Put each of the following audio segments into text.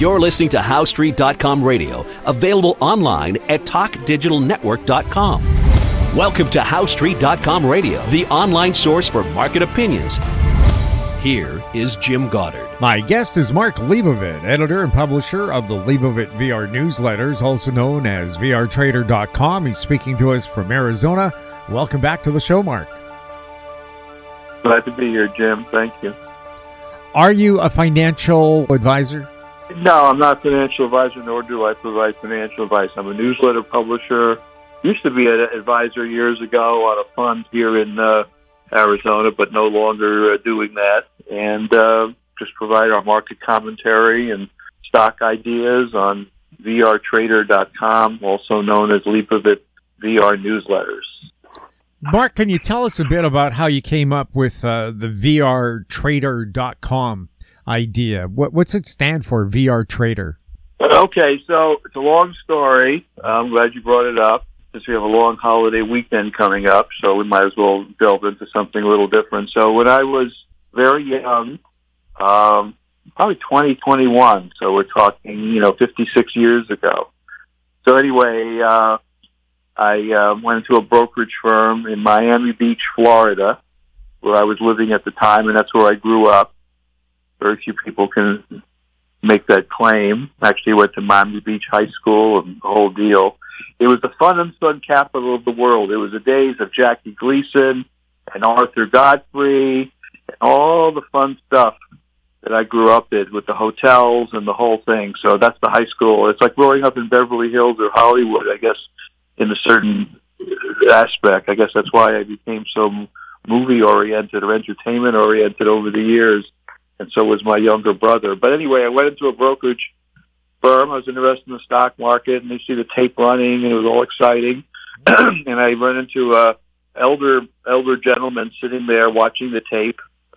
You're listening to HowStreet.com radio, available online at TalkDigitalNetwork.com. Welcome to HowStreet.com radio, the online source for market opinions. Here is Jim Goddard. My guest is Mark Leibovit, editor and publisher of the Leibovit VR newsletters, also known as VRTrader.com. He's speaking to us from Arizona. Welcome back to the show, Mark. Glad to be here, Jim. Thank you. Are you a financial advisor? No, I'm not a financial advisor, nor do I provide financial advice. I'm a newsletter publisher. Used to be an advisor years ago on a fund here in Arizona, but no longer doing that. And just provide our market commentary and stock ideas on VRTrader.com, also known as Leibovit VR newsletters. Mark, can you tell us a bit about how you came up with the VRTrader.com idea? What's it stand for, VR Trader? Okay, so it's a long story. I'm glad you brought it up, since we have a long holiday weekend coming up, so we might as well delve into something a little different. So when I was very young, probably 2021, so we're talking, 56 years ago. So anyway, I went into a brokerage firm in Miami Beach, Florida, where I was living at the time, and that's where I grew up. Very few people can make that claim. Actually, went to Miami Beach High School and the whole deal. It was the fun and sun capital of the world. It was the days of Jackie Gleason and Arthur Godfrey and all the fun stuff that I grew up in with the hotels and the whole thing. So that's the high school. It's like growing up in Beverly Hills or Hollywood, I guess, in a certain aspect. I guess that's why I became so movie-oriented or entertainment-oriented over the years, and so was my younger brother. But anyway, I went into a brokerage firm. I was interested in the stock market, and they see the tape running, and it was all exciting. And I run into a elder gentleman sitting there watching the tape,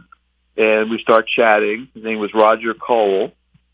and we start chatting. His name was Roger Cole.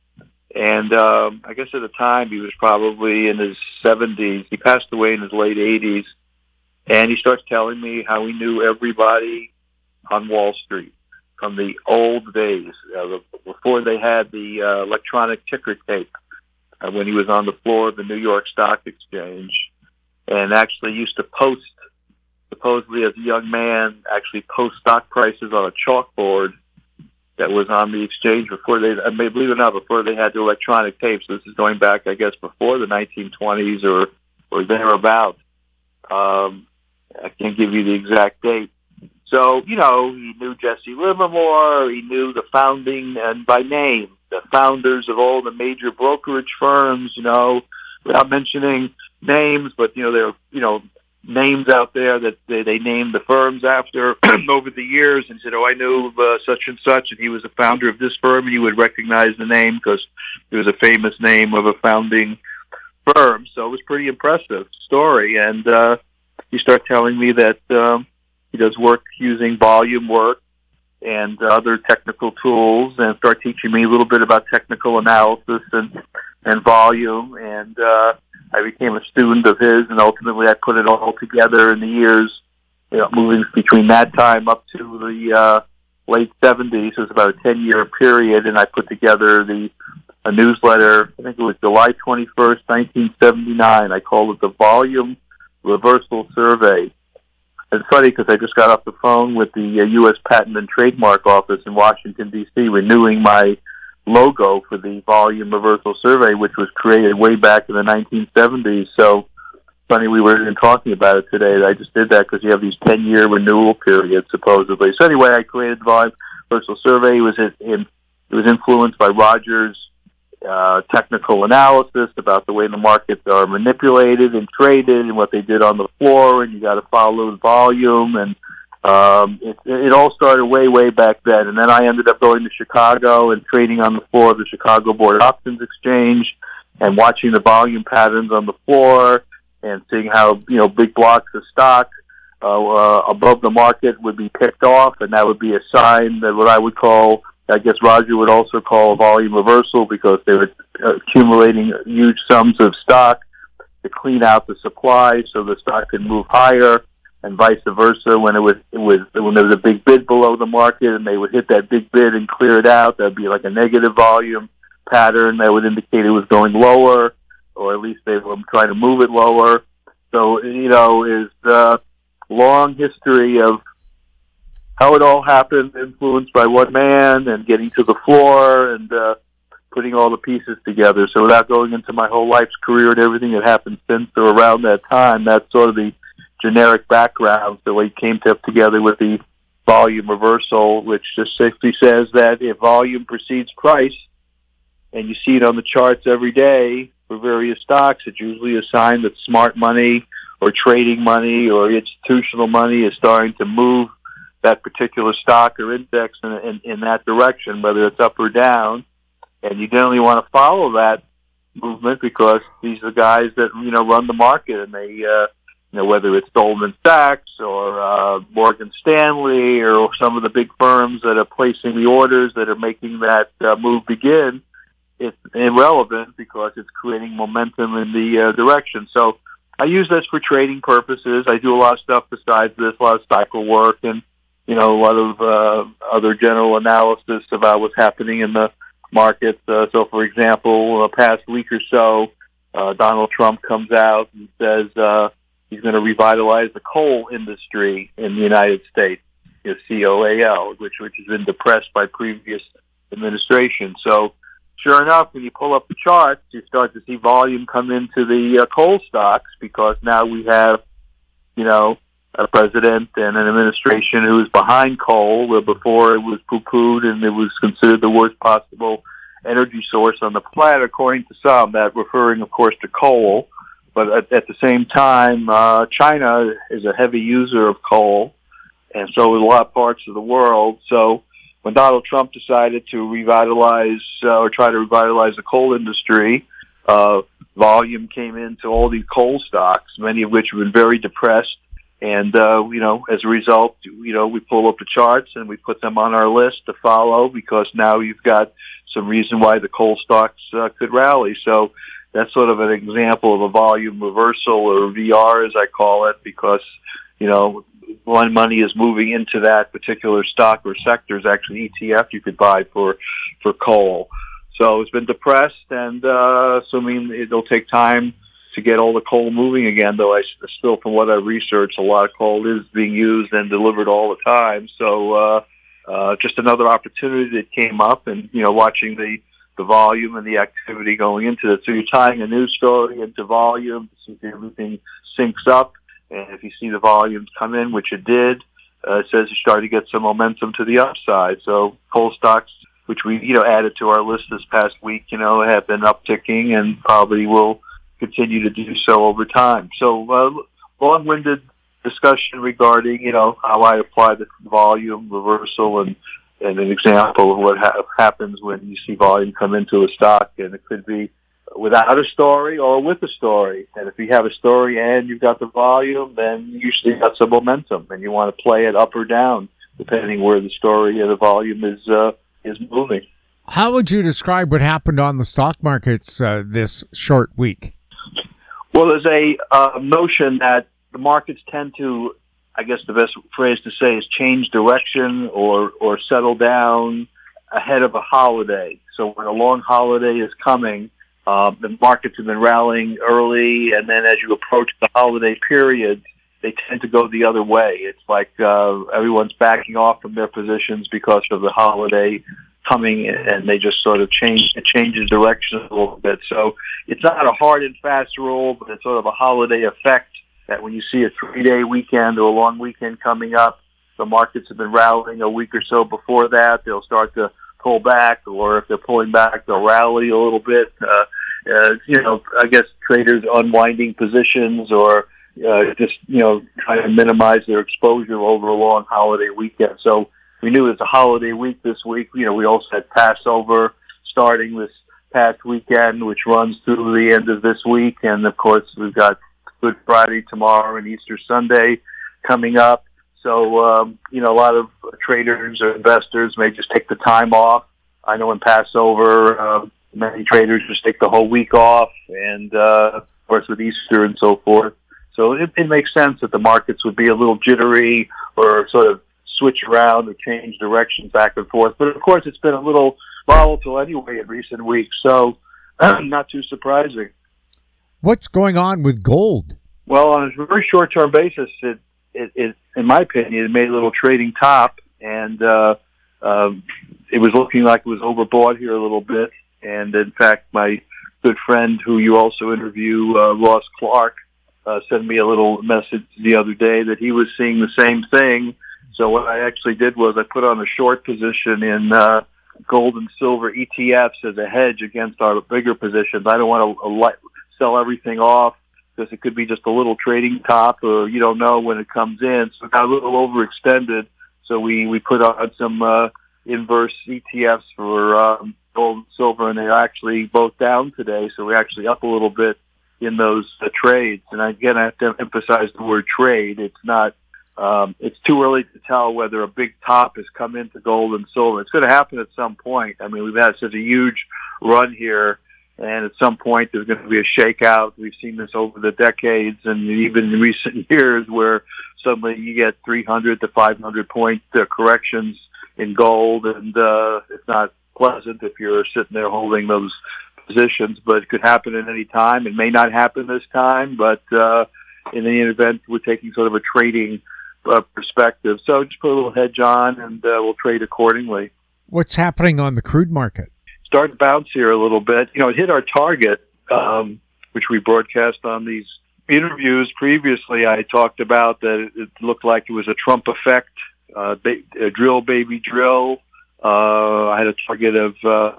And I guess at the time he was probably in his 70s. He passed away in his late 80s. And he starts telling me how he knew everybody on Wall Street from the old days, before they had the electronic ticker tape, when he was on the floor of the New York Stock Exchange, and actually used to post, supposedly as a young man, actually post stock prices on a chalkboard that was on the exchange before they, believe it or not, before they had the electronic tapes. This is going back, I guess, before the 1920s or thereabout. I can't give you the exact date. So, he knew Jesse Livermore. He knew the founding, and by name, the founders of all the major brokerage firms, without mentioning names, but, there are, names out there that they named the firms after over the years, and said, I knew such and such, and he was the founder of this firm, and you would recognize the name because it was a famous name of a founding firm. So it was a pretty impressive story. And he started telling me that he does work using volume work and other technical tools, and start teaching me a little bit about technical analysis and volume. And I became a student of his, and ultimately I put it all together in the years, moving between that time up to the late 70s. It was about a 10-year period, and I put together a newsletter. I think it was July 21st, 1979. I called it the Volume Reversal Survey. It's funny because I just got off the phone with the U.S. Patent and Trademark Office in Washington, D.C., renewing my logo for the Volume Reversal Survey, which was created way back in the 1970s. So funny we were even talking about it today. I just did that because you have these 10-year renewal periods, supposedly. So anyway, I created the Volume Reversal Survey. It was influenced by Roger's technical analysis about the way the markets are manipulated and traded and what they did on the floor, and you got to follow the volume. And it all started way back then. And then I ended up going to Chicago and trading on the floor of the Chicago Board Options Exchange and watching the volume patterns on the floor and seeing how, big blocks of stock above the market would be picked off, and that would be a sign that what I would call, I guess Roger would also call a volume reversal, because they were accumulating huge sums of stock to clean out the supply so the stock could move higher, and vice versa. When there was a big bid below the market and they would hit that big bid and clear it out, that'd be like a negative volume. pattern that would indicate it was going lower, or at least they were trying to move it lower. So, is the long history of how it all happened, influenced by one man and getting to the floor and putting all the pieces together. So without going into my whole life's career and everything that happened since or around that time, that's sort of the generic background. So we came together with the volume reversal, which just simply says that if volume precedes price, and you see it on the charts every day for various stocks, it's usually a sign that smart money or trading money or institutional money is starting to move that particular stock or index in that direction, whether it's up or down. And you generally want to follow that movement because these are guys that, run the market, and they, whether it's Goldman Sachs or Morgan Stanley or some of the big firms that are placing the orders that are making that move begin, it's irrelevant because it's creating momentum in the direction. So I use this for trading purposes. I do a lot of stuff besides this, a lot of cycle work and, a lot of other general analysis about what's happening in the markets. So, for example, the past week or so, Donald Trump comes out and says he's going to revitalize the coal industry in the United States, COAL, which has been depressed by previous administration. So, sure enough, when you pull up the charts, you start to see volume come into the coal stocks because now we have, a president and an administration who is behind coal, where before it was poo-pooed and it was considered the worst possible energy source on the planet, according to some, that referring, of course, to coal. But at the same time, China is a heavy user of coal, and so is a lot of parts of the world. So when Donald Trump decided to revitalize or try to revitalize the coal industry, volume came into all these coal stocks, many of which have been very depressed. And, as a result, we pull up the charts and we put them on our list to follow because now you've got some reason why the coal stocks could rally. So that's sort of an example of a volume reversal, or VR as I call it, because, when money is moving into that particular stock or sector is actually ETF you could buy for coal. So it's been depressed, and assuming it'll take time to get all the coal moving again, though I still, from what I researched, a lot of coal is being used and delivered all the time. So just another opportunity that came up, and, watching the volume and the activity going into it. So you're tying a news story into volume to see if everything syncs up. And if you see the volumes come in, which it did, it says you're starting to get some momentum to the upside. So coal stocks, which we, added to our list this past week, have been upticking and probably will continue to do so over time. So long-winded discussion regarding, how I apply the volume reversal and an example of what happens when you see volume come into a stock. And it could be without a story or with a story. And if you have a story and you've got the volume, then you usually got some momentum, and you want to play it up or down depending where the story or the volume is moving. How would you describe what happened on the stock markets this short week? Well, there's a notion that the markets tend to, I guess the best phrase to say is change direction or settle down ahead of a holiday. So when a long holiday is coming, the markets have been rallying early, and then as you approach the holiday period, they tend to go the other way. It's like everyone's backing off from their positions because of the holiday coming, and they just sort of changes direction a little bit. So it's not a hard and fast rule, but it's sort of a holiday effect that when you see a 3-day weekend or a long weekend coming up, the markets have been rallying a week or so before that. They'll start to pull back, or if they're pulling back, they'll rally a little bit. I guess traders unwinding positions or just trying to minimize their exposure over a long holiday weekend. So we knew it was a holiday week this week. We also had Passover starting this past weekend, which runs through the end of this week. And, of course, we've got Good Friday tomorrow and Easter Sunday coming up. So, a lot of traders or investors may just take the time off. I know in Passover, many traders just take the whole week off, and, of course, with Easter and so forth. So it makes sense that the markets would be a little jittery or sort of switch around or change directions back and forth. But of course, it's been a little volatile anyway in recent weeks, so not too surprising. What's going on with gold? Well, on a very short-term basis, it in my opinion, it made a little trading top, and it was looking like it was overbought here a little bit. And in fact, my good friend, who you also interview, Ross Clark, sent me a little message the other day that he was seeing the same thing. So what I actually did was I put on a short position in gold and silver ETFs as a hedge against our bigger positions. I don't want to sell everything off because it could be just a little trading top, or you don't know when it comes in. So it got a little overextended. So we put on some inverse ETFs for gold and silver, and they're actually both down today. So we're actually up a little bit in those trades. And again, I have to emphasize the word trade. It's not. It's too early to tell whether a big top has come into gold and silver. It's going to happen at some point. I mean, we've had such a huge run here, and at some point there's going to be a shakeout. We've seen this over the decades and even in recent years where suddenly you get 300 to 500 point corrections in gold, and it's not pleasant if you're sitting there holding those positions, but it could happen at any time. It may not happen this time, but in any event, we're taking sort of a trading perspective. So just put a little hedge on, and we'll trade accordingly. What's happening on the crude market? Starting to bounce here a little bit. You know, it hit our target, which we broadcast on these interviews previously. I talked about that it looked like it was a Trump effect, drill, baby, drill. I had a target of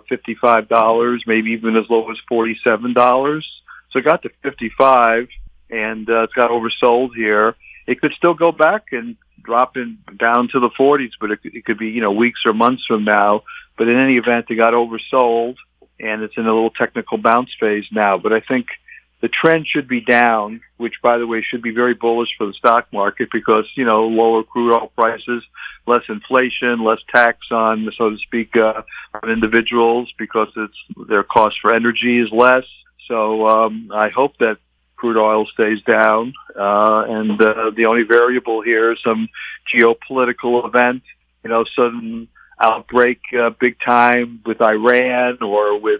$55, maybe even as low as $47. So it got to 55, and it's got oversold here. It could still go back and drop down to the 40s, but it could be, weeks or months from now. But in any event, it got oversold, and it's in a little technical bounce phase now. But I think the trend should be down, which, by the way, should be very bullish for the stock market because, lower crude oil prices, less inflation, less tax on, so to speak, on individuals because their cost for energy is less. So I hope that crude oil stays down, and the only variable here is some geopolitical event, sudden outbreak big time with Iran or with,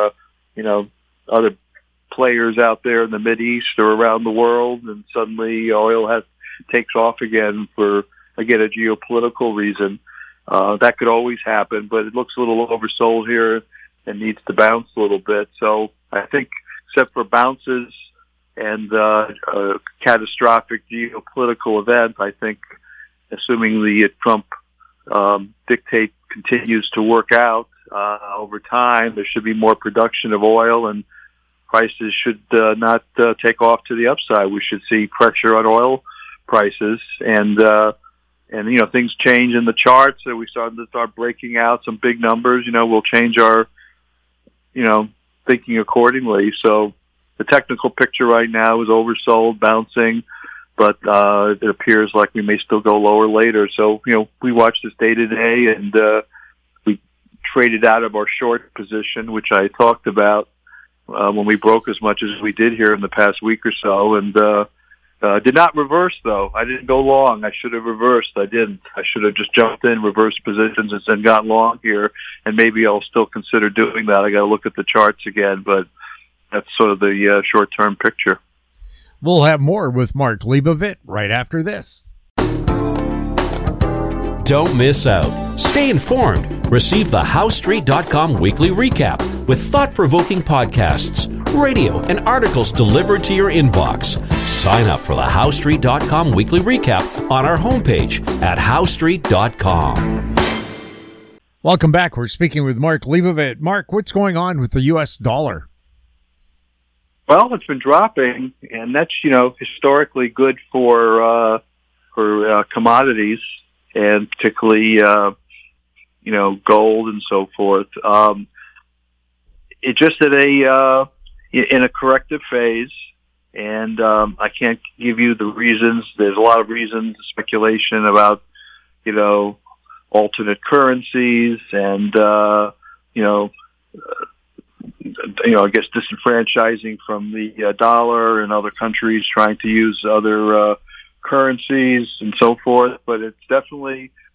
other players out there in the Mideast or around the world, and suddenly oil takes off again for, again, a geopolitical reason. That could always happen, but it looks a little oversold here and needs to bounce a little bit. So I think except for bounces and a catastrophic geopolitical event, I think, assuming the Trump dictate continues to work out over time, there should be more production of oil, and prices should not take off to the upside. We should see pressure on oil prices, and things change in the charts. So we start breaking out some big numbers. We'll change our thinking accordingly. So the technical picture right now is oversold, bouncing, but it appears like we may still go lower later. So, we watch this day to day, and we traded out of our short position, which I talked about when we broke as much as we did here in the past week or so, and did not reverse, though. I didn't go long. I should have reversed. I didn't. I should have just jumped in, reversed positions, and then got long here, and maybe I'll still consider doing that. I got to look at the charts again, but that's sort of the short-term picture. We'll have more with Mark Leibovit right after this. Don't miss out. Stay informed. Receive the HowStreet.com weekly recap with thought-provoking podcasts, radio, and articles delivered to your inbox. Sign up for the HowStreet.com weekly recap on our homepage at HowStreet.com. Welcome back. We're speaking with Mark Leibovit. Mark, what's going on with the U.S. dollar? Well, it's been dropping, and that's, historically good for commodities, and particularly, gold and so forth. It just in a corrective phase, and I can't give you the reasons. There's a lot of reasons, speculation about, alternate currencies and, I guess disenfranchising from the dollar, and other countries trying to use other currencies and so forth. But it's definitely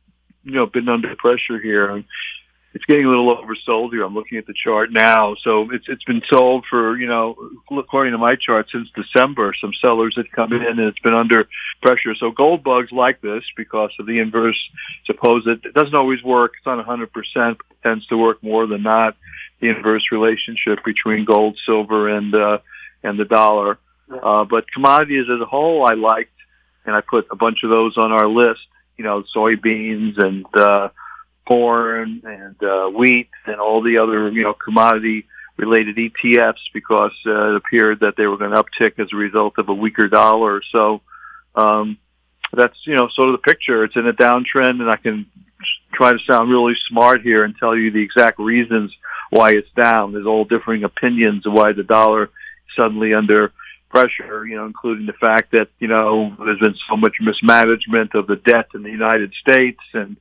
been under pressure here. And it's getting a little oversold here. I'm looking at the chart now. So it's been sold for, according to my chart, since December. Some sellers had come in and it's been under pressure. So gold bugs like this because of the inverse. Suppose it doesn't always work. It's not 100%, but it tends to work more than not. The inverse relationship between gold, silver, and the dollar. But commodities as a whole, I liked, and I put a bunch of those on our list. Soybeans and corn and wheat and all the other, commodity-related ETFs because it appeared that they were going to uptick as a result of a weaker dollar. So that's, sort of the picture. It's in a downtrend, and I can try to sound really smart here and tell you the exact reasons why it's down. There's all differing opinions of why the dollar is suddenly under pressure, including the fact that, there's been so much mismanagement of the debt in the United States and,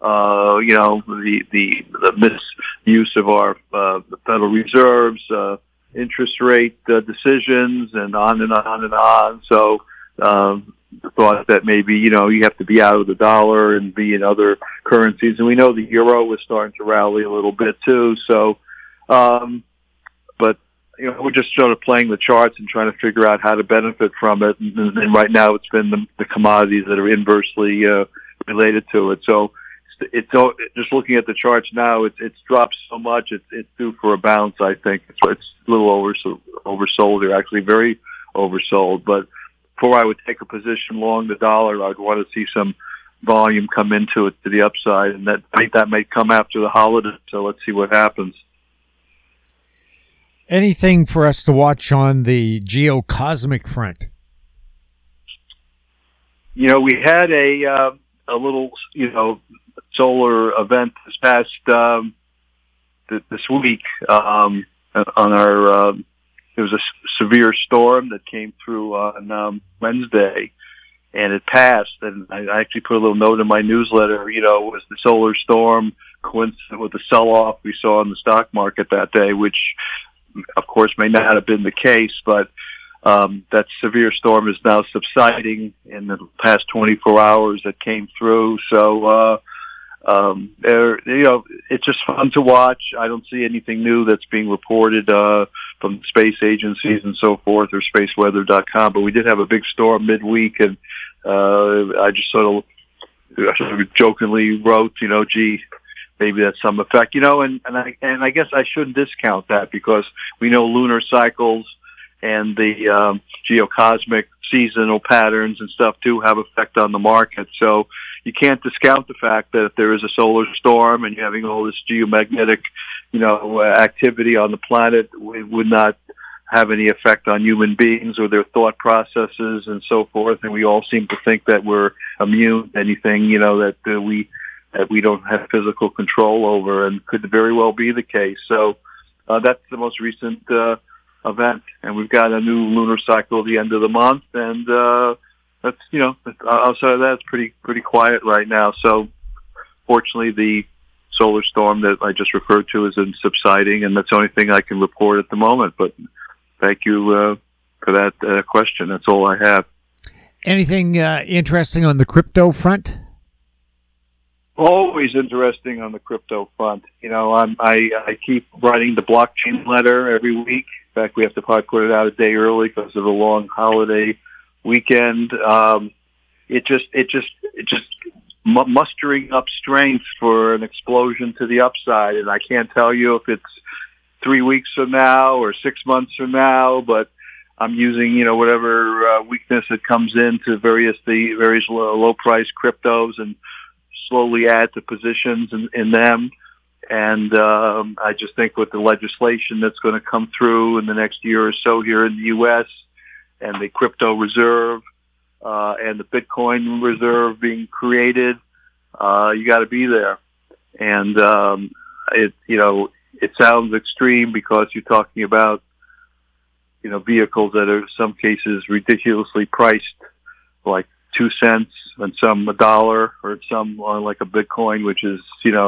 the misuse of our the Federal Reserve's interest rate decisions and on and on and on. So the thought that maybe, you have to be out of the dollar and be in other currencies. And we know the euro is starting to rally a little bit too. So, but, we're just sort of playing the charts and trying to figure out how to benefit from it. And right now it's been the commodities that are inversely related to it. So it's just looking at the charts now, it's dropped so much, it's due for a bounce, I think. It's a little oversold here, actually very oversold. But before I would take a position long the dollar, I'd want to see some volume come into it to the upside, and I think that may come after the holiday, so let's see what happens. Anything for us to watch on the geocosmic front? We had a little, solar event this past this week on our. There was a severe storm that came through on Wednesday, and it passed. And I actually put a little note in my newsletter. Was the solar storm coincident with the sell-off we saw in the stock market that day, which of course may not have been the case, but that severe storm is now subsiding in the past 24 hours that came through. So, it's just fun to watch. I don't see anything new that's being reported from space agencies and so forth or spaceweather.com, but we did have a big storm midweek, and I just sort of jokingly wrote, gee, maybe that's some effect, and I guess I shouldn't discount that because we know lunar cycles and the geocosmic seasonal patterns and stuff do have effect on the market. So you can't discount the fact that if there is a solar storm and you're having all this geomagnetic, activity on the planet, it would not have any effect on human beings or their thought processes and so forth. And we all seem to think that we're immune to anything, that we don't have physical control over, and could very well be the case. So that's the most recent event, and we've got a new lunar cycle at the end of the month, and that's outside of that, it's pretty quiet right now. So fortunately, the solar storm that I just referred to is subsiding, and that's the only thing I can report at the moment. But thank you for that question. That's all I have. Anything interesting on the crypto front? Always interesting on the crypto front. I keep writing the blockchain letter every week. In fact, we have to probably put it out a day early because of the long holiday weekend. It just mustering up strength for an explosion to the upside, and I can't tell you if it's 3 weeks from now or 6 months from now, but I'm using whatever weakness that comes into various low price cryptos and slowly add to positions in them. And I just think with the legislation that's going to come through in the next year or so here in the U.S. and the crypto reserve and the Bitcoin reserve being created, you got to be there. And it sounds extreme because you're talking about vehicles that are in some cases ridiculously priced, like 2 cents and some $1, or some like a Bitcoin, which is,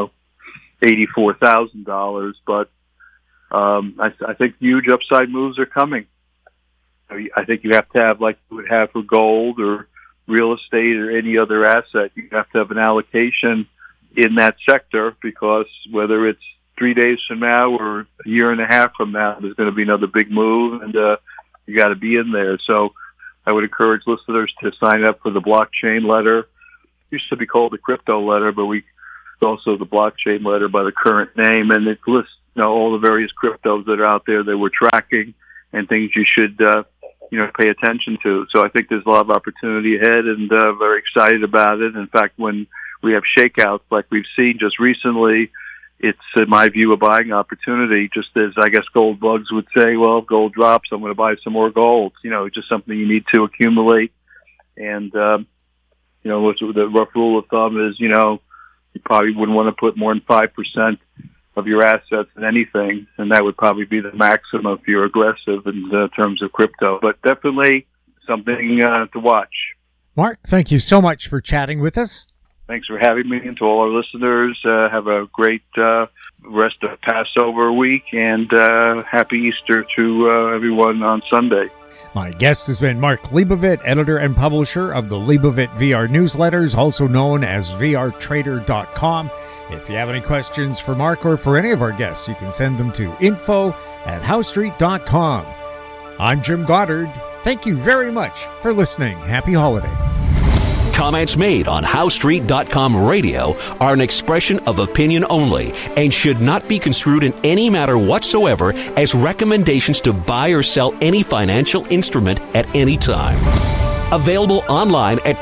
$84,000. But I think huge upside moves are coming. I think you have to have, like you would have for gold or real estate or any other asset, you have to have an allocation in that sector, because whether it's 3 days from now or a year and a half from now, there's going to be another big move, and you got to be in there. So I would encourage listeners to sign up for the blockchain letter. It used to be called the crypto letter, but it's also the blockchain letter by the current name, and it lists all the various cryptos that are out there that we're tracking and things you should pay attention to. So I think there's a lot of opportunity ahead, and very excited about it. In fact, when we have shakeouts like we've seen just recently, it's, in my view, a buying opportunity, just as I guess gold bugs would say, well, if gold drops, I'm going to buy some more gold. Just something you need to accumulate. And, the rough rule of thumb is, you probably wouldn't want to put more than 5% of your assets in anything, and that would probably be the maximum if you're aggressive in terms of crypto. But definitely something to watch. Mark, thank you so much for chatting with us. Thanks for having me, and to all our listeners, have a great rest of Passover week, and happy Easter to everyone on Sunday. My guest has been Mark Leibovit, editor and publisher of the Leibovit VR newsletters, also known as vrtrader.com. If you have any questions for Mark or for any of our guests, you can send them to info@howstreet.com. I'm Jim Goddard. Thank you very much for listening. Happy holiday. Comments made on HowStreet.com radio are an expression of opinion only and should not be construed in any matter whatsoever as recommendations to buy or sell any financial instrument at any time. Available online at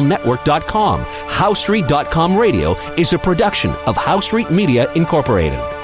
TalkDigitalNetwork.com. HowStreet.com radio is a production of HowStreet Media Incorporated.